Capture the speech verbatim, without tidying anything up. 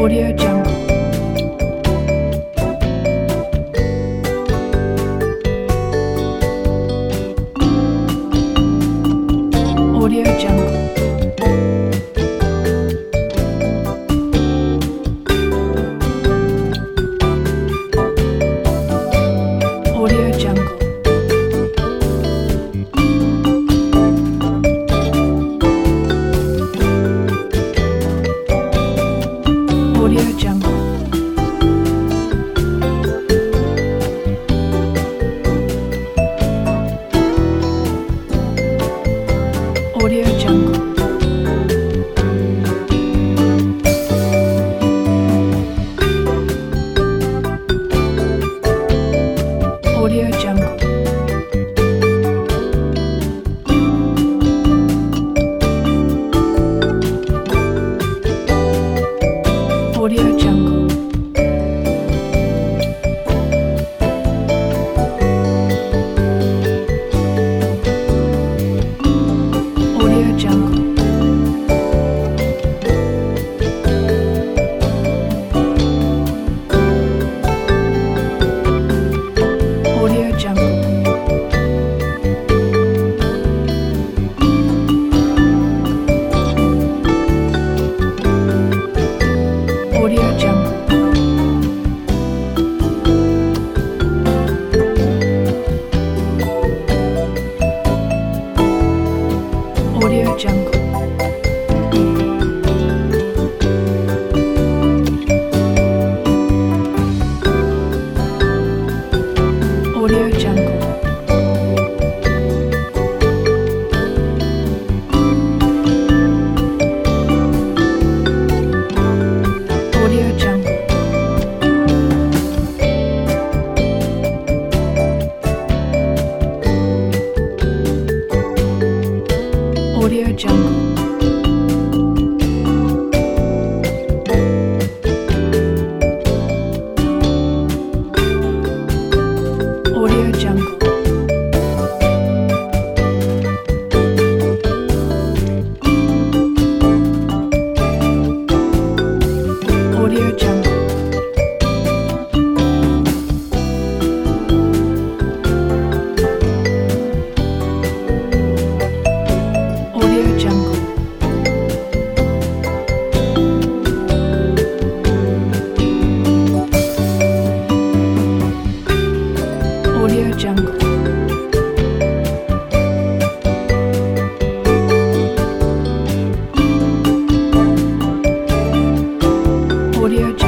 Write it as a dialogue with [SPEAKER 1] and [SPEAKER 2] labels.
[SPEAKER 1] Audio Jungle. Audio Jungle. Audio Jungle. Audio Jungle. Audio Jungle. Audio Jungle. Audio Jungle. Audio Jungle. Audio Jungle. Audio Jungle. Audio Jungle. Audio Jungle. Audio Jungle. Audio Jungle. Audio Jungle. Audio Jungle. Audio Jungle. Audio Jungle. Audio Jungle.